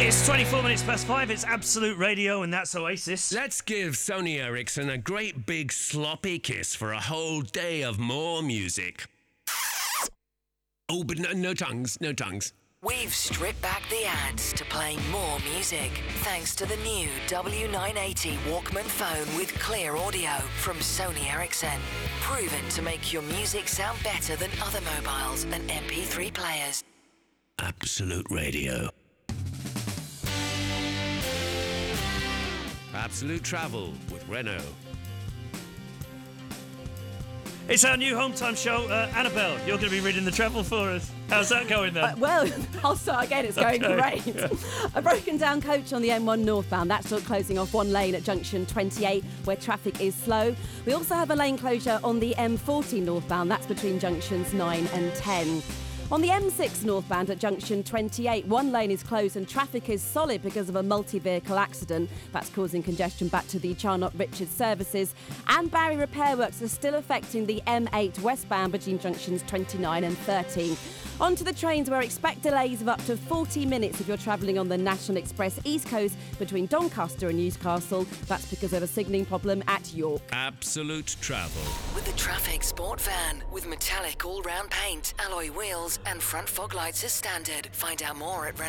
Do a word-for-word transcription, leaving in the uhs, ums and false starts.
It's twenty-four minutes past five, it's Absolute Radio, and that's Oasis. Let's give Sony Ericsson a great big sloppy kiss for a whole day of more music. Oh, but no, no tongues, no tongues. We've stripped back the ads to play more music, thanks to the new W nine eighty Walkman phone with clear audio from Sony Ericsson. Proven to make your music sound better than other mobiles and M P three players. Absolute Radio. Absolute Travel with Renault. It's our new home time show. Uh, Annabelle, you're going to be reading the travel for us. How's that going then? Uh, well, I'll start again. It's going Okay. great. A broken down coach on the M one northbound. That's still closing off one lane at junction twenty-eight where traffic is slow. We also have a lane closure on the M forty northbound. That's between junctions nine and ten. On the M six northbound at junction twenty-eight, one lane is closed and traffic is solid because of a multi-vehicle accident. That's causing congestion back to the Charnock Richards services. And barrier repair works are still affecting the M eight westbound between junctions twenty-nine and thirteen. On to the trains, where expect delays of up to forty minutes if you're travelling on the National Express East Coast between Doncaster and Newcastle. That's because of a signalling problem at York. Absolute Travel. With the Traffic Sport Van, with metallic all-round paint, alloy wheels and front fog lights as standard. Find out more at Renault.